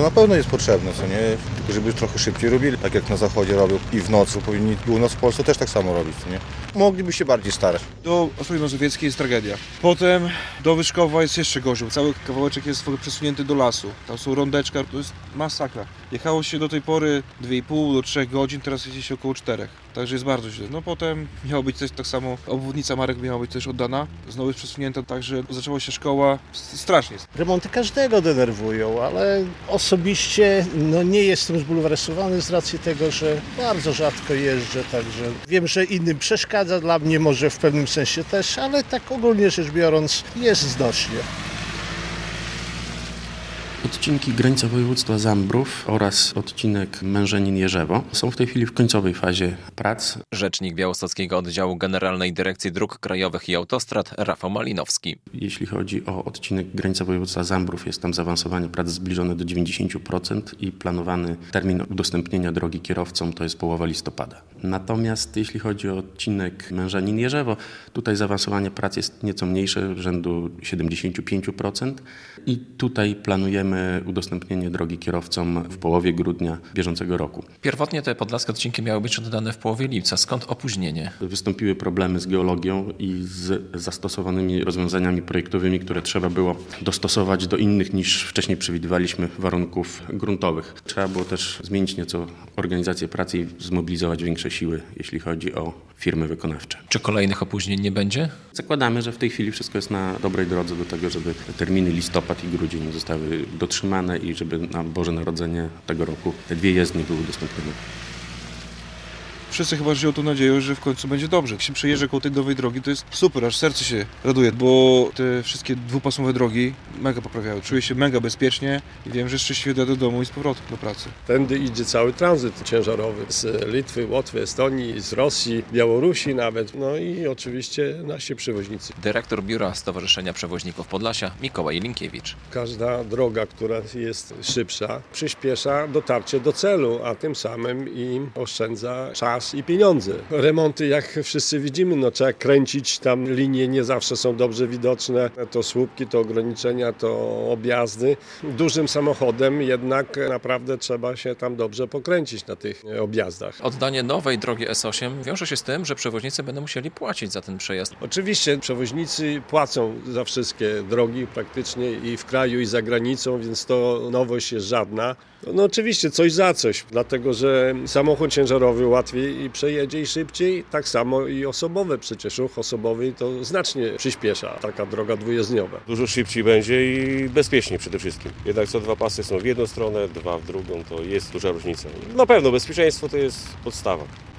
to na pewno jest potrzebne, co nie? Tylko żeby trochę szybciej robili, tak jak na zachodzie robią i w nocy powinni u nas w Polsce też tak samo robić, co nie? Mogliby się bardziej starać. Do Ostrowi Mazowieckiej jest tragedia. Potem do Wyszkowa jest jeszcze gorzej, bo cały kawałeczek jest w ogóle przesunięty do lasu. Tam są rondeczka, to jest masakra. Jechało się do tej pory 2,5 do 3 godzin, teraz jedzie się około 4. Także jest bardzo źle. No potem miało być też tak samo, obwodnica Marek miała być też oddana, znowu jest przesunięta, także zaczęła się szkoła, strasznie jest. Remonty każdego denerwują, ale osobiście nie jestem zbulwersowany z racji tego, że bardzo rzadko jeżdżę, także wiem, że innym przeszkadza, dla mnie może w pewnym sensie też, ale tak ogólnie rzecz biorąc jest znośnie. Odcinki granica województwa Zambrów oraz odcinek Mężenin-Jerzewo są w tej chwili w końcowej fazie prac. Rzecznik Białostockiego Oddziału Generalnej Dyrekcji Dróg Krajowych i Autostrad Rafał Malinowski. Jeśli chodzi o odcinek granica województwa Zambrów, jest tam zaawansowanie prac zbliżone do 90% i planowany termin udostępnienia drogi kierowcom to jest połowa listopada. Natomiast jeśli chodzi o odcinek Mężenin-Jerzewo, tutaj zaawansowanie prac jest nieco mniejsze, rzędu 75% i tutaj planujemy udostępnienie drogi kierowcom w połowie grudnia bieżącego roku. Pierwotnie te podlaskie odcinki miały być oddane w połowie lipca. Skąd opóźnienie? Wystąpiły problemy z geologią i z zastosowanymi rozwiązaniami projektowymi, które trzeba było dostosować do innych niż wcześniej przewidywaliśmy warunków gruntowych. Trzeba było też zmienić nieco organizację pracy i zmobilizować większe siły, jeśli chodzi o firmy wykonawcze. Czy kolejnych opóźnień nie będzie? Zakładamy, że w tej chwili wszystko jest na dobrej drodze do tego, żeby terminy listopad i grudzień zostały dotrzymane i żeby na Boże Narodzenie tego roku te 2 jezdnie były udostępnione. Wszyscy chyba żyją tą nadzieją, że w końcu będzie dobrze. Jak się przejeżdża koło tej nowej drogi, to jest super, aż serce się raduje, bo te wszystkie dwupasowe drogi mega poprawiały. Czuję się mega bezpiecznie i wiem, że szczęśliwie dojadę do domu i z powrotem do pracy. Tędy idzie cały tranzyt ciężarowy z Litwy, Łotwy, Estonii, z Rosji, Białorusi nawet, no i oczywiście nasi przewoźnicy. Dyrektor Biura Stowarzyszenia Przewoźników Podlasia Mikołaj Linkiewicz. Każda droga, która jest szybsza, przyspiesza dotarcie do celu, a tym samym i oszczędza czas i pieniądze. Remonty, jak wszyscy widzimy, trzeba kręcić, tam linie nie zawsze są dobrze widoczne, to słupki, to ograniczenia, to objazdy. Dużym samochodem jednak naprawdę trzeba się tam dobrze pokręcić na tych objazdach. Oddanie nowej drogi S8 wiąże się z tym, że przewoźnicy będą musieli płacić za ten przejazd. Oczywiście przewoźnicy płacą za wszystkie drogi praktycznie i w kraju, i za granicą, więc to nowość jest żadna. No oczywiście coś za coś, dlatego że samochód ciężarowy łatwiej i przejedzie i szybciej, tak samo i osobowe przecież, ruch osobowy to znacznie przyspiesza taka droga dwujezdniowa. Dużo szybciej będzie i bezpieczniej przede wszystkim. Jednak co 2 pasy są w jedną stronę, 2 w drugą, to jest duża różnica. Na pewno bezpieczeństwo to jest podstawa.